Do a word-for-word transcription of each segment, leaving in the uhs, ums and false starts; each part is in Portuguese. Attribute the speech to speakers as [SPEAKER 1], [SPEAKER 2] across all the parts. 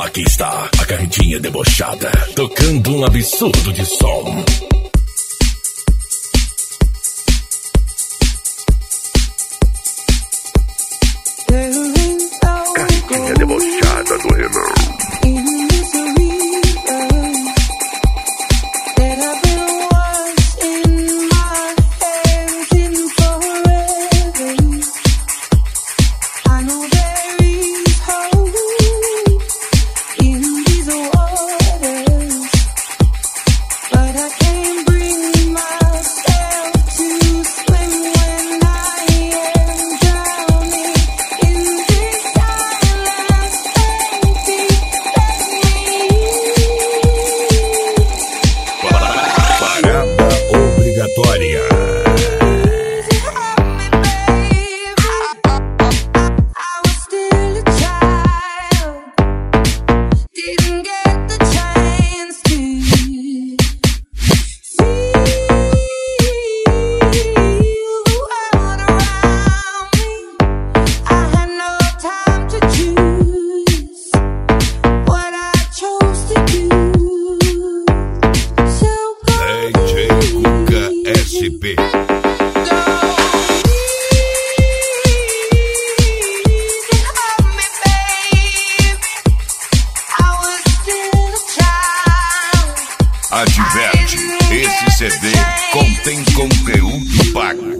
[SPEAKER 1] Aqui está a carretinha debochada, tocando um absurdo de som. Carretinha debochada do Renan.
[SPEAKER 2] Adverte, esse C D contém conteúdo pago.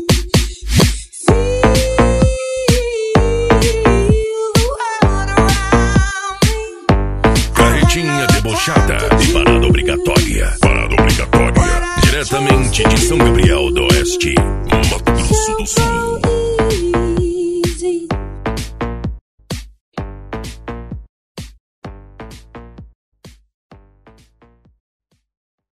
[SPEAKER 1] Carretinha debochada e parada obrigatória. Parada obrigatória. Diretamente de São Gabriel do Oeste.